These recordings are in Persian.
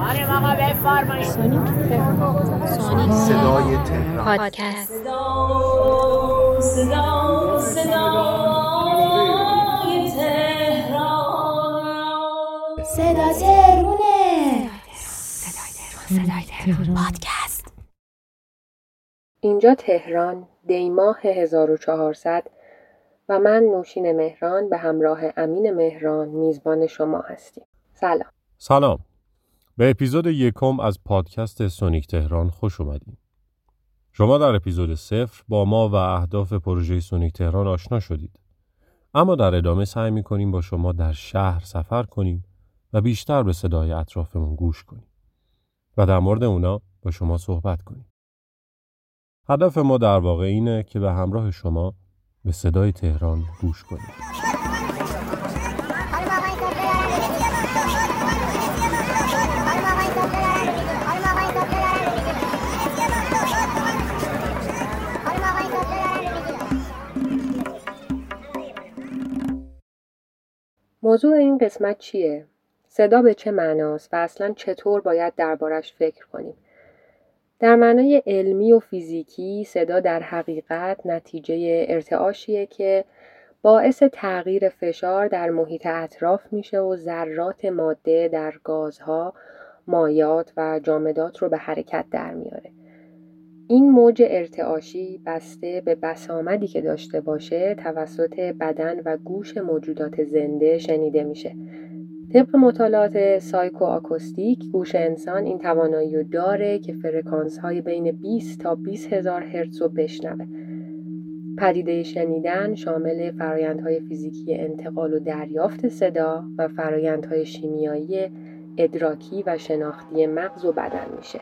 صدای تهران پادکست. صدا تهرونه. صدای تهران پادکست. اینجا تهران، دی‌ماه 1400 و من نوشین مهران به همراه امین مهران میزبان شما هستیم. سلام. به اپیزود یکم از پادکست سونیک تهران خوش اومدید. شما در اپیزود 0 با ما و اهداف پروژه سونیک تهران آشنا شدید. اما در ادامه سعی می‌کنیم با شما در شهر سفر کنیم و بیشتر به صدای اطرافمون گوش کنیم و در مورد اونا با شما صحبت کنیم. هدف ما در واقع اینه که به همراه شما به صدای تهران گوش کنیم. موضوع این قسمت چیه؟ صدا به چه معناست و اصلاً چطور باید دربارش فکر کنیم؟ در معنای علمی و فیزیکی صدا در حقیقت نتیجه ارتعاشیه که باعث تغییر فشار در محیط اطراف میشه و ذرات ماده در گازها، مایعات و جامدات رو به حرکت در میاره. این موج ارتعاشی بسته به بسامدی که داشته باشه توسط بدن و گوش موجودات زنده شنیده میشه. طبق مطالعات سایکواکوستیک گوش انسان این توانایی رو داره که فرکانس‌های بین 20 تا 20,000 هرتز رو بشنوه. پدیده شنیدن شامل فرآیندهای فیزیکی انتقال و دریافت صدا و فرآیندهای شیمیایی ادراکی و شناختی مغز و بدن میشه.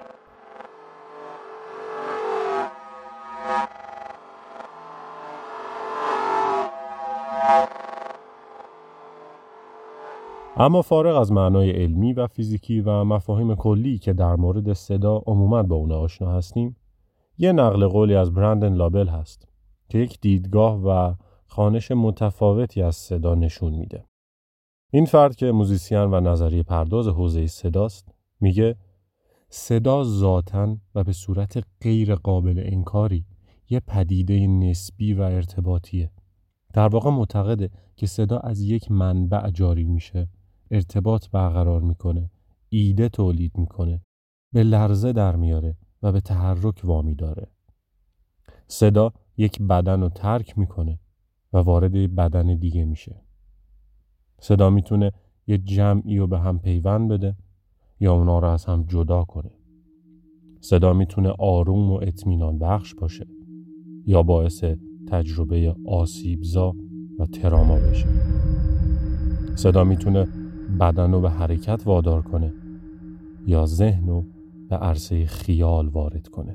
اما فارغ از معنای علمی و فیزیکی و مفاهیم کلی که در مورد صدا عموماً با اون آشنا هستیم، یه نقل قولی از برندن لابل هست که یک دیدگاه و خوانش متفاوتی از صدا نشون میده. این فرد که موزیسین و نظریه پرداز حوزه صداست، میگه صدا ذاتاً و به صورت غیر قابل انکاری یه پدیده نسبی و ارتباطیه. در واقع معتقده که صدا از یک منبع جاری میشه، ارتباط برقرار میکنه، ایده تولید میکنه، به لرزه در میاره و به تحرک وامی داره. صدا یک بدن رو ترک میکنه و وارد بدن دیگه میشه. صدا میتونه یه جمعی رو به هم پیوند بده یا اونا رو از هم جدا کنه. صدا میتونه آروم و اطمینان بخش باشه یا باعث تجربه آسیبزا و تراما بشه. صدا میتونه بدن رو به حرکت وادار کنه یا ذهن رو به عرصه خیال وارد کنه.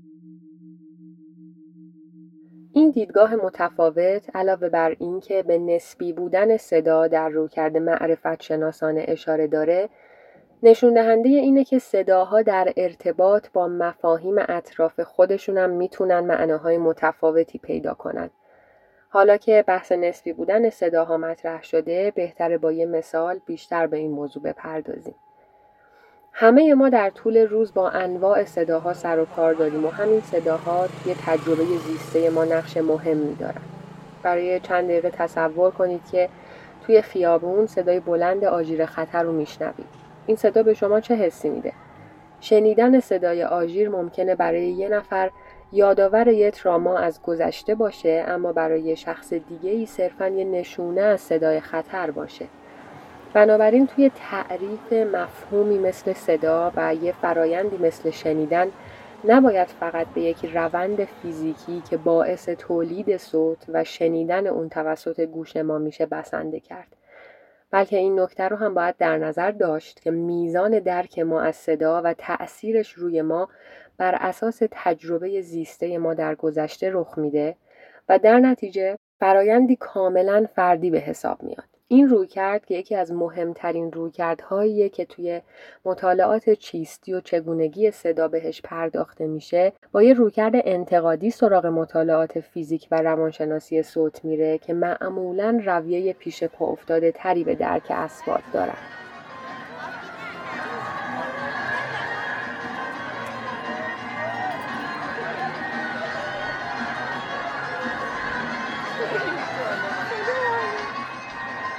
این دیدگاه متفاوت علاوه بر این که به نسبی بودن صدا در رویکرد معرفت شناسانه اشاره داره، نشون دهنده اینه که صداها در ارتباط با مفاهیم اطراف خودشون هم میتونن معناهای متفاوتی پیدا کنن. حالا که بحث نسبی بودن صداها مطرح شده، بهتره با یه مثال بیشتر به این موضوع بپردازیم. همه ما در طول روز با انواع صداها سر و کار داریم و همین صداها توی تجربه زیسته ما نقش مهمی دارن. برای چند دقیقه تصور کنید که توی خیابون صدای بلند آژیر خطر رو میشنوید. این صدا به شما چه حسی میده؟ شنیدن صدای آژیر ممکنه برای یه نفر یادآور یه تراما از گذشته باشه، اما برای یه شخص دیگه‌ای صرفاً یه نشونه از صدای خطر باشه. بنابراین توی تعریف مفهومی مثل صدا و یه فرایندی مثل شنیدن نباید فقط به یک روند فیزیکی که باعث تولید صوت و شنیدن اون توسط گوش ما میشه بسنده کرد، بلکه این نکته رو هم باید در نظر داشت که میزان درک ما از صدا و تأثیرش روی ما بر اساس تجربه زیسته ما در گذشته رخ میده و در نتیجه فرایندی کاملا فردی به حساب میاد. این رویکرد که یکی از مهمترین رویکردهاییه که توی مطالعات چیستی و چگونگی صدا بهش پرداخته میشه، با یه رویکرد انتقادی سراغ مطالعات فیزیک و روانشناسی صوت میره که معمولاً رویه پیش پا افتاده تری به درک اصوات دارن.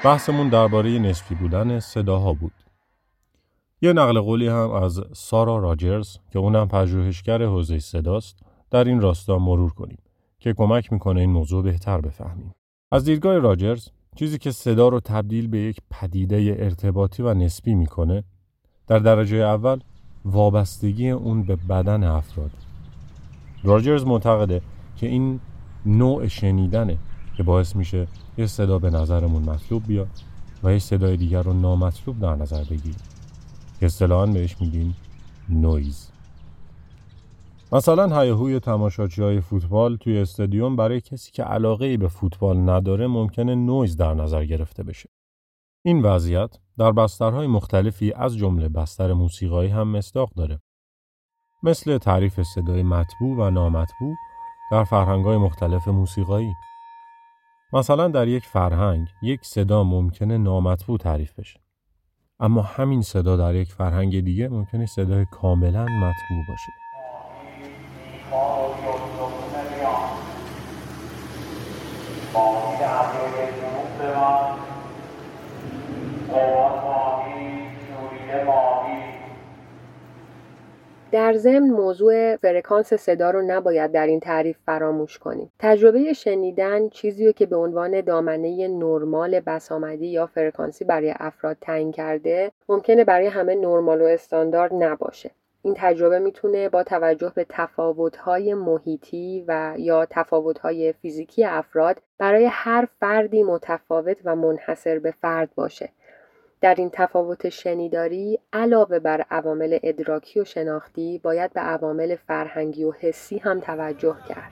بحثمون درباره نسبی بودن صداها بود. یه نقل قولی هم از سارا راجرز که اونم پژوهشگر حوزه صداست در این راستا مرور کنیم که کمک میکنه این موضوع بهتر بفهمیم. از دیدگاه راجرز چیزی که صدا رو تبدیل به یک پدیده ارتباطی و نسبی میکنه در درجه اول وابستگی اون به بدن افراد. راجرز معتقده که این نوع شنیدنه که باعث میشه یه صدا به نظرمون مطلوب بیاد و یه صدای دیگر رو نامطلوب در نظر بگیریم که اصطلاحاً بهش میگیم نویز. مثلا هیاهوی تماشاچی‌های فوتبال توی استادیوم برای کسی که علاقه‌ای به فوتبال نداره ممکنه نویز در نظر گرفته بشه. این وضعیت در بسترهای مختلفی از جمله بستر موسیقایی هم مصداق داره. مثل تعریف صدای مطبوع و نامطبوع در فرهنگ‌های مختلف موسیقایی. مثلا در یک فرهنگ یک صدا ممکنه نامطبوع تعریف بشه. اما همین صدا در یک فرهنگ دیگه ممکنه صدای کاملا مطبوع باشه. در ضمن موضوع فرکانس صدا رو نباید در این تعریف فراموش کنیم. تجربه شنیدن چیزیه که به عنوان دامنه نرمال بسامدی یا فرکانسی برای افراد تعیین کرده، ممکنه برای همه نرمال و استاندارد نباشه. این تجربه میتونه با توجه به تفاوت‌های محیطی و یا تفاوت‌های فیزیکی افراد برای هر فردی متفاوت و منحصر به فرد باشه. در این تفاوت شنیداری علاوه بر عوامل ادراکی و شناختی باید به عوامل فرهنگی و حسی هم توجه کرد.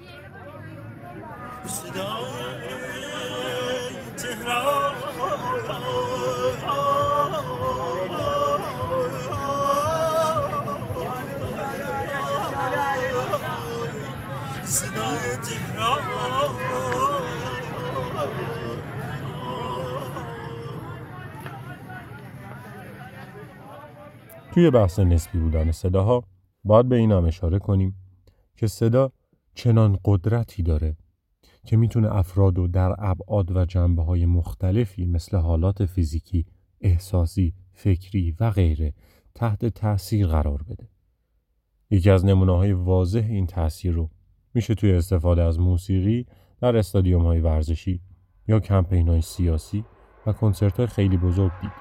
توی بحث نسبی بودن صداها باید به این هم اشاره کنیم که صدا چنان قدرتی داره که میتونه افراد رو در ابعاد و جنبه‌های مختلفی مثل حالات فیزیکی، احساسی، فکری و غیره تحت تأثیر قرار بده. یکی از نمونه‌های واضح این تأثیر رو میشه توی استفاده از موسیقی در استادیوم‌های ورزشی یا کمپین‌های سیاسی و کنسرت‌های خیلی بزرگ دید.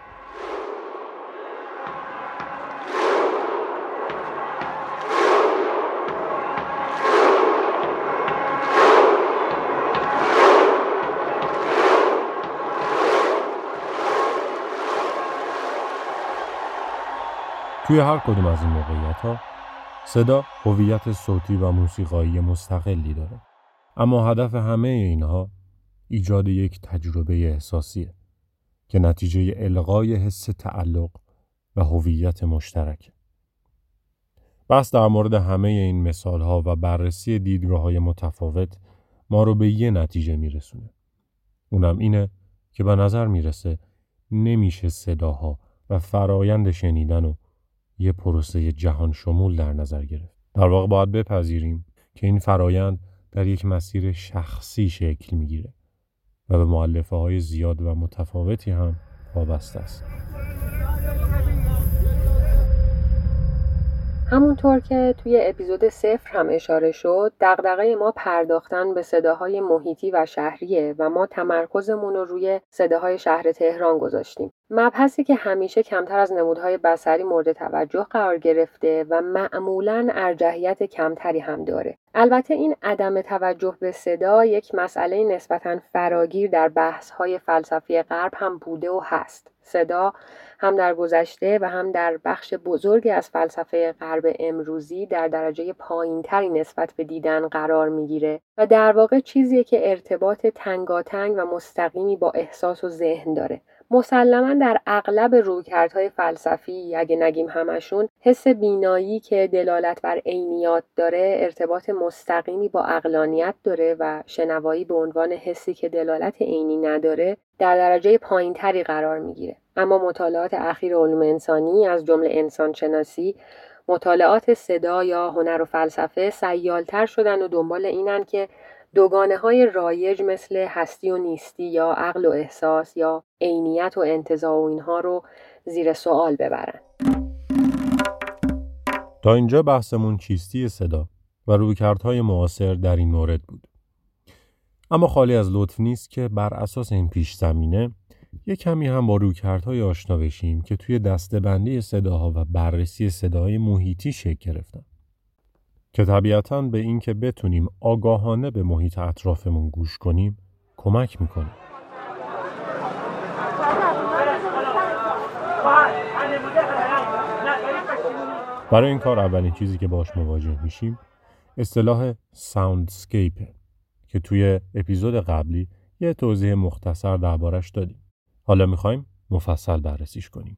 توی هر کدوم از این موقعیت‌ها صدا هویت صوتی و موسیقایی مستقلی داره. اما هدف همه اینها ایجاد یک تجربه احساسیه که نتیجه الغای حس تعلق و هویت مشترک. بس در مورد همه این مثال‌ها و بررسی دیدگاه‌های متفاوت ما رو به یه نتیجه میرسونه. اونم اینه که به نظر میرسه نمیشه صداها و فرایند شنیدن و یه پروسه جهان شمول در نظر گرفت. در واقع باید بپذیریم که این فرایند در یک مسیر شخصی شکل میگیره و به مؤلفه‌های زیاد و متفاوتی هم وابسته است. همونطور که توی اپیزود 0 هم اشاره شد، دغدغه ما پرداختن به صداهای محیطی و شهریه و ما تمرکزمون رو روی صداهای شهر تهران گذاشتیم. مبحثی که همیشه کمتر از نمودهای بصری مورد توجه قرار گرفته و معمولاً ارجحیت کمتری هم داره. البته این عدم توجه به صدا یک مسئله نسبتاً فراگیر در بحث‌های فلسفی غرب هم بوده و هست. صدا هم در گذشته و هم در بخش بزرگی از فلسفه غرب امروزی در درجه پایین‌تری نسبت به دیدن قرار میگیره و در واقع چیزیه که ارتباط تنگاتنگ و مستقیمی با احساس و ذهن داره. مسلماً در اغلب رویکردهای فلسفی، اگه نگیم همشون، حس بینایی که دلالت بر عینیات داره ارتباط مستقیمی با عقلانیت داره و شنوایی به عنوان حسی که دلالت عینی نداره در درجه پایین‌تری قرار میگیره. اما مطالعات اخیر علوم انسانی از جمله انسانشناسی، مطالعات صدا یا هنر و فلسفه سیالتر شدن و دنبال اینن که دوگانه‌های رایج مثل هستی و نیستی یا عقل و احساس یا عینیت و انتزاع و اینها رو زیر سوال ببرن. تا اینجا بحثمون چیستی صدا و رویکردهای معاصر در این مورد بود. اما خالی از لطف نیست که بر اساس این پیش زمینه یک کمی هم با رویکردهای آشنا بشیم که توی دسته‌بندی صداها و بررسی صداهای محیطی شکل گرفتن که طبیعتاً به این که بتونیم آگاهانه به محیط اطرافمون گوش کنیم کمک میکنه. برای این کار اولین چیزی که باش مواجه میشیم اصطلاح ساوندسکیپ که توی اپیزود قبلی یه توضیح مختصر دربارش دادیم. حالا میخوایم مفصل بررسیش کنیم.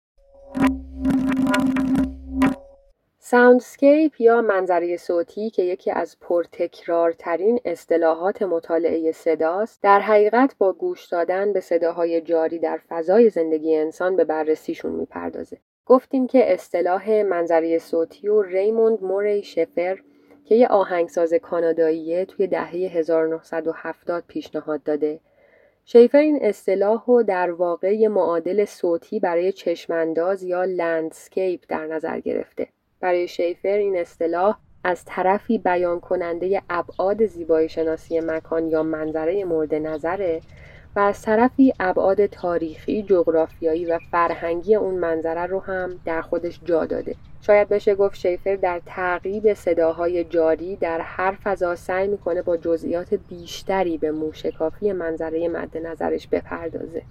ساوندسکیپ یا منظره صوتی که یکی از پرتکرارترین اصطلاحات مطالعه صداست، در حقیقت با گوش دادن به صداهای جاری در فضای زندگی انسان به بررسیشون میپردازه. گفتیم که اصطلاح منظره صوتی و ریموند موری شفر که یه آهنگساز کاناداییه توی دهه 1970 پیشنهاد داده. شیفر این اصطلاح رو در واقع یه معادل صوتی برای چشمانداز یا لندسکیپ در نظر گرفته. برای شیفر این اصطلاح از طرفی بیان کننده ابعاد زیبایی شناسی مکان یا منظره مورد نظره و از طرفی ابعاد تاریخی، جغرافیایی و فرهنگی اون منظره رو هم در خودش جا داده. شاید بشه گفت شیفر در تعقیب صداهای جاری در هر فضا سعی میکنه با جزئیات بیشتری به موشکافی منظره مد نظرش بپردازه.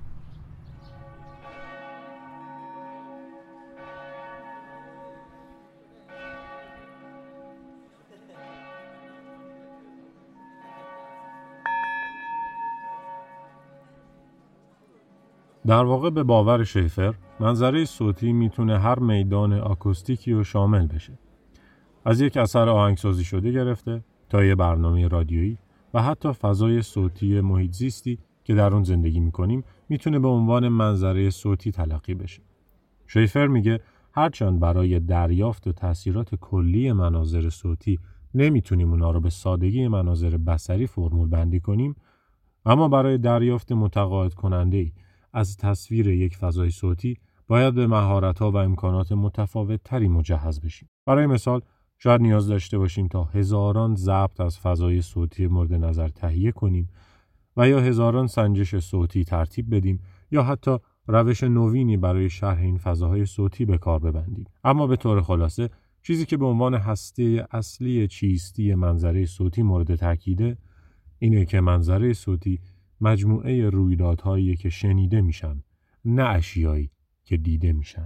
در واقع به باور شیفر منظره صوتی میتونه هر میدان آکوستیکی رو شامل بشه. از یک اثر آهنگسازی شده گرفته تا یک برنامه رادیویی و حتی فضای صوتی محیط زیستی که در اون زندگی میکنیم میتونه به عنوان منظره صوتی تلقی بشه. شیفر میگه هرچند برای دریافت تأثیرات کلی مناظر صوتی نمیتونیم اونا رو به سادگی مناظر بصری فرمول بندی کنیم، اما برای دریافت متقاعد کننده‌ای از تصویر یک فضای صوتی باید به مهارت‌ها و امکانات متفاوت‌تری مجهز بشیم. برای مثال شاید نیاز داشته باشیم تا هزاران ضبط از فضای صوتی مورد نظر تهیه کنیم و یا هزاران سنجش صوتی ترتیب بدیم یا حتی روش نوینی برای شرح این فضاهای صوتی به کار ببندیم. اما به طور خلاصه چیزی که به عنوان هسته اصلی چیستی منظره صوتی مورد تاکیده اینه که منظره صوتی مجموعه رویدادهایی که شنیده میشن، نه اشیایی که دیده میشن.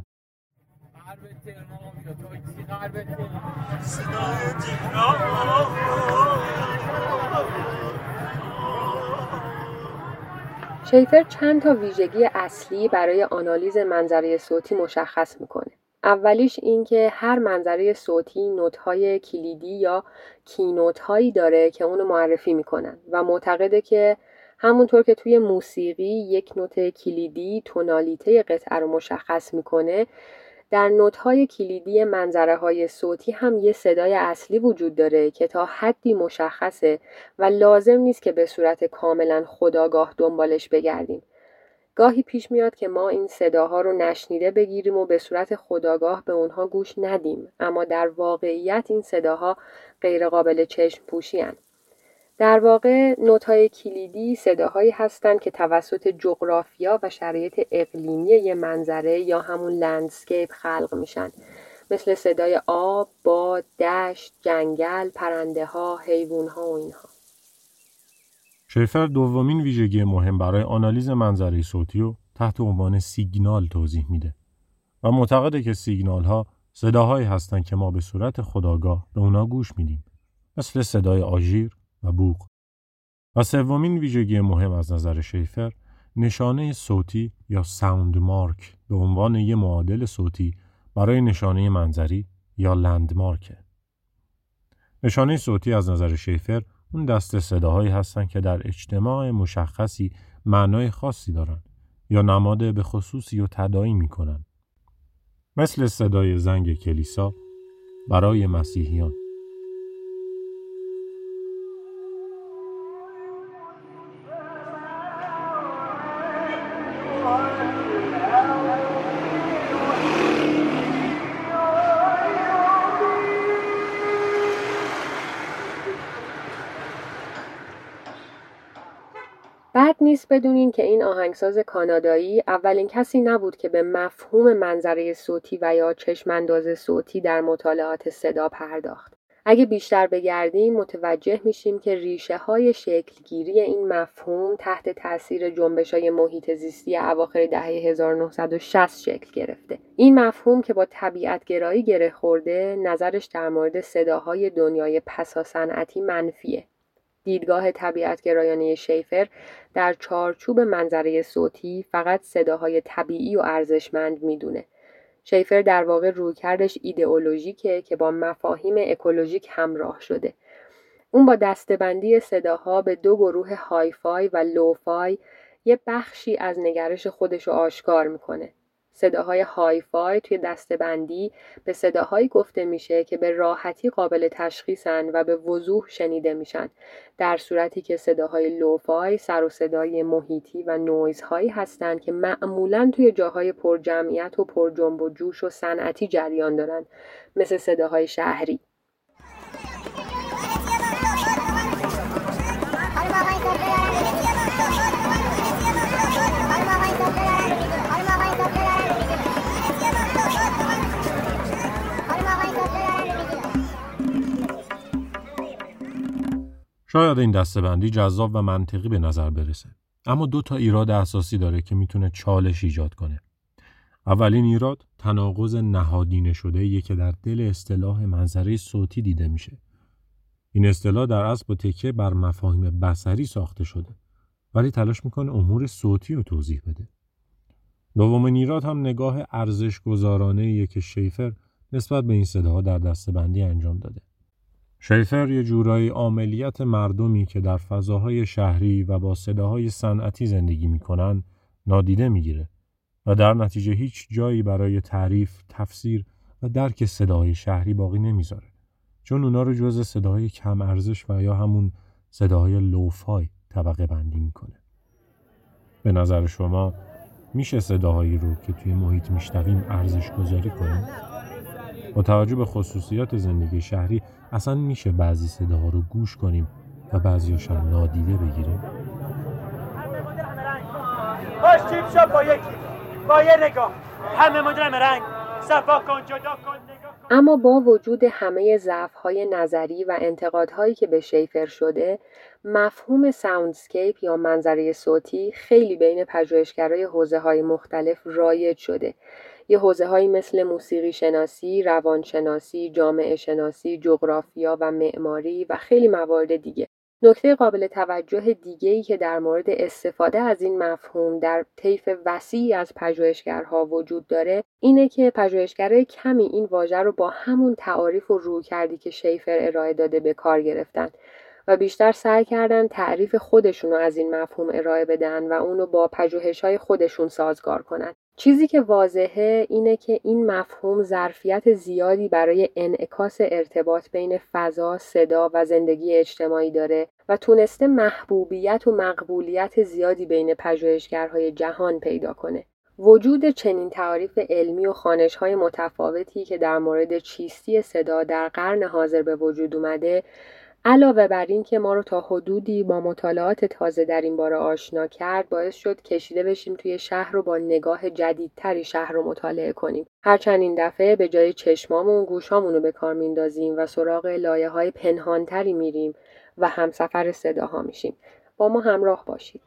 شیفر چند تا ویژگی اصلی برای آنالیز منظره صوتی مشخص میکنه. اولیش این که هر منظره صوتی نوت‌های کلیدی یا کینوت‌هایی داره که اونو معرفی میکنن و معتقده که همونطور که توی موسیقی یک نوت کلیدی تونالیته قطعه رو مشخص میکنه، در نوت‌های کلیدی منظره‌های صوتی هم یه صدای اصلی وجود داره که تا حدی مشخصه و لازم نیست که به صورت کاملا خودآگاه دنبالش بگردیم. گاهی پیش میاد که ما این صداها رو نشنیده بگیریم و به صورت خودآگاه به اونها گوش ندیم، اما در واقعیت این صداها غیر قابل چشم پوشی هستند. در واقع نوت‌های کلیدی صداهایی هستند که توسط جغرافیا و شرایط اقلیمی یه منظره یا همون لندسکیپ خلق میشن، مثل صدای آب، باد، دشت، جنگل، پرنده‌ها، حیوان‌ها و اینها. شیفر دومین ویژگی مهم برای آنالیز منظره صوتی رو تحت عنوان سیگنال توضیح میده و معتقده که سیگنال‌ها صداهایی هستند که ما به صورت خودآگاه به اونا گوش میدیم، مثل صدای آژیر و بوق. و سومین ویژگی مهم از نظر شیفر نشانه صوتی یا ساوند مارک به عنوان یک معادل صوتی برای نشانه منظری یا لندمارکه. نشانه صوتی از نظر شیفر اون دسته صداهایی هستن که در اجتماع مشخصی معنای خاصی دارن یا نماد به خصوصی رو تداعی میکنن، مثل صدای زنگ کلیسا برای مسیحیان. نیست بدونین که این آهنگساز کانادایی اولین کسی نبود که به مفهوم منظره صوتی و یا چشم‌انداز صوتی در مطالعات صدا پرداخت. اگه بیشتر بگردیم متوجه میشیم که ریشه‌های شکلگیری این مفهوم تحت تأثیر جنبش‌های محیط زیستی اواخر دهه 1960 شکل گرفته. این مفهوم که با طبیعت‌گرایی گره خورده، نظرش در مورد صداهای دنیای پساصنعتی منفیه. دیدگاه طبیعت‌گرایانه شیفر در چارچوب منظره صوتی فقط صداهای طبیعی و ارزشمند میدونه. شیفر در واقع رویکردش ایدئولوژیکه که با مفاهیم اکولوژیک همراه شده. اون با دسته‌بندی صداها به دو گروه هایفای و لوفای یه بخشی از نگرش خودشو آشکار میکنه. صداهای هایفای توی دسته‌بندی به صداهایی گفته میشه که به راحتی قابل تشخیصن و به وضوح شنیده میشن، در صورتی که صداهای لوفای سر و صدای محیطی و نویزهایی هستن که معمولاً توی جاهای پر جمعیت و پر جنب و جوش و صنعتی جریان دارن، مثل صداهای شهری. شاید این دسته‌بندی جذاب و منطقی به نظر برسه، اما 2 ایراد اساسی داره که میتونه چالش ایجاد کنه. اولین ایراد تناقض نهادینه شده‌ایه که در دل اصطلاح منظره صوتی دیده میشه. این اصطلاح در اصل با تکیه بر مفاهیم بصری ساخته شده، ولی تلاش میکنه امور صوتی رو توضیح بده. دومین ایراد هم نگاه ارزش‌گذارانه‌ایه که شیفر نسبت به این صداها در دسته‌بندی انجام داده. شیفر یه جورایی عاملیت مردمی که در فضاهای شهری و با صداهای صنعتی زندگی میکنن نادیده میگیره و در نتیجه هیچ جایی برای تعریف، تفسیر و درک صداهای شهری باقی نمیذاره، چون اونا رو جزء صداهای کم ارزش و یا همون صداهای لوفای طبقه بندی میکنه. به نظر شما میشه صداهایی رو که توی محیط میشنویم ارزش گذاری کنیم؟ با توجه به خصوصیات زندگی شهری اصلا میشه بعضی صداها رو گوش کنیم و بعضیاش هم نادیده بگیریم؟ باش چیپ شو با یه نگاه همه مدرم رنگ صفا کن جدا کن نگاه کن. اما با وجود همه ضعف‌های نظری و انتقادهایی که به شیفر شده، مفهوم ساوندسکیپ یا منظره صوتی خیلی بین پژوهشگرای حوزه‌های مختلف رایج شده. یه حوزه‌هایی مثل موسیقی شناسی، روانشناسی، جامعه شناسی، جغرافیا و معماری و خیلی موارد دیگه. نکته قابل توجه دیگه‌ای که در مورد استفاده از این مفهوم در طیف وسیعی از پژوهشگرها وجود داره اینه که پژوهشگرای کمی این واژه رو با همون تعاریف و رویکردی که شیفر ارائه داده به کار گرفتن و بیشتر سعی کردن تعریف خودشون رو از این مفهوم ارائه بدن و اونو با پژوهش‌های خودشون سازگار کنن. چیزی که واضحه اینه که این مفهوم ظرفیت زیادی برای انعکاس ارتباط بین فضا، صدا و زندگی اجتماعی داره و تونسته محبوبیت و مقبولیت زیادی بین پژوهشگرهای جهان پیدا کنه. وجود چنین تعاریف علمی و خوانش‌های متفاوتی که در مورد چیستی صدا در قرن حاضر به وجود اومده، علاوه بر این که ما رو تا حدودی با مطالعات تازه در این باره آشنا کرد، باعث شد کشیده بشیم توی شهر رو با نگاه جدیدتری شهر رو مطالعه کنیم. هرچند این دفعه به جای چشمامون گوشامون رو به کار میندازیم و سراغ لایه‌های پنهانتری میریم و همسفر صداها میشیم. با ما همراه باشید.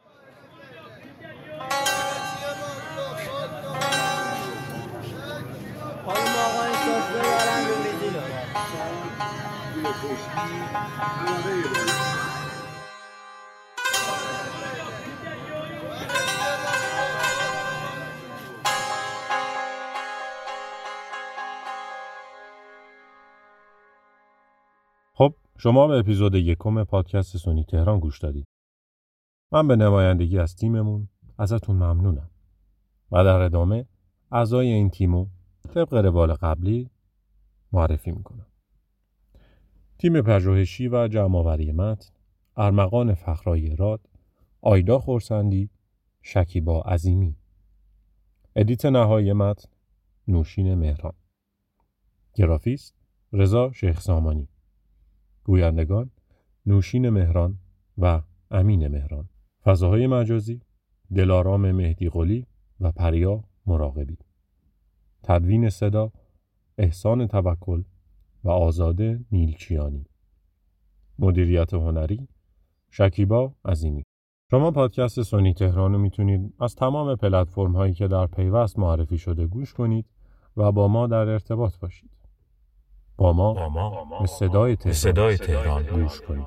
خب شما به اپیزود 1 پادکست سونیک تهران گوش دادید. من به نمایندگی از تیممون ازتون ممنونم. و در ادامه اعضای این تیمو طبق روال قبلی معرفی میکنم. تیم پژوهشی و جمع‌آوری متن: ارمغان فخرایی راد، آیدا خورسندی، شکیبا عظیمی. ادیت نهایی متن: نوشین مهران. گرافیست: رضا شیخ سامانی. گویندگان: نوشین مهران و امین مهران. فضاهای مجازی، دلارام مهدی قلی و پریا مراقبی. تدوین صدا، احسان توکل و آزاده نیلچیانی. مدیریت هنری، شکیبا عظیمی. شما پادکست سونی تهران رو میتونید از تمام پلتفرم هایی که در پیوست معرفی شده گوش کنید و با ما در ارتباط باشید. با ما به صدای تهران گوش کنید.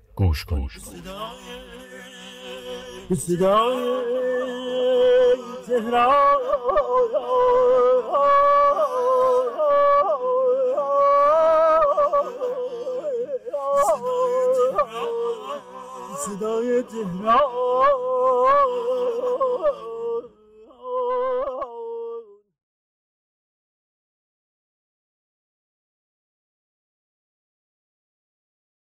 به صدای تهران صدای تهران